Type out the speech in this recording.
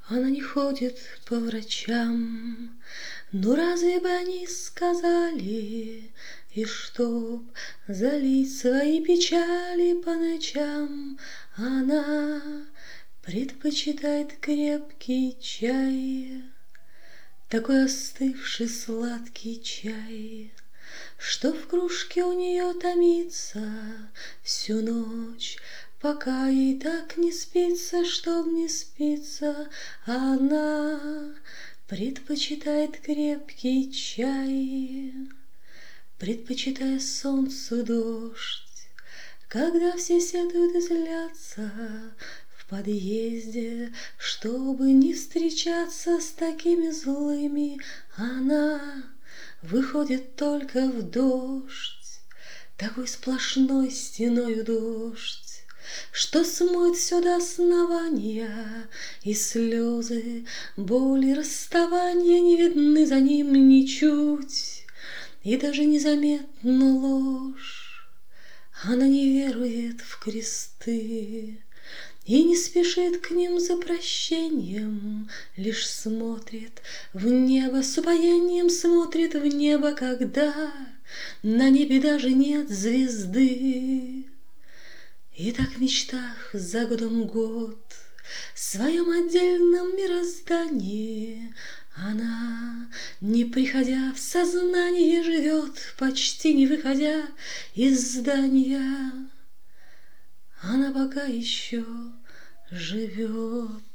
Она не ходит по врачам, но разве бы они сказали, и чтоб залить свои печали по ночам, она предпочитает крепкий чай, такой остывший сладкий чай, что в кружке у нее томится всю ночь, пока ей так не спится, чтоб не спится. Она предпочитает крепкий чай, предпочитая солнцу дождь, когда все сетуют и злятся в подъезде, чтобы не встречаться с такими злыми. Она выходит только в дождь, такой сплошной стеною дождь, что смоет все до основания, и слезы, боли, расставания не видны за ним ничуть, и даже незаметна ложь. Она не верует в кресты и не спешит к ним за прощением, лишь смотрит в небо с упоением, смотрит в небо, когда на небе даже нет звезды. И так в мечтах за годом год, в своем отдельном мироздании, она, не приходя в сознание, живет, почти не выходя из здания. Она пока еще живет.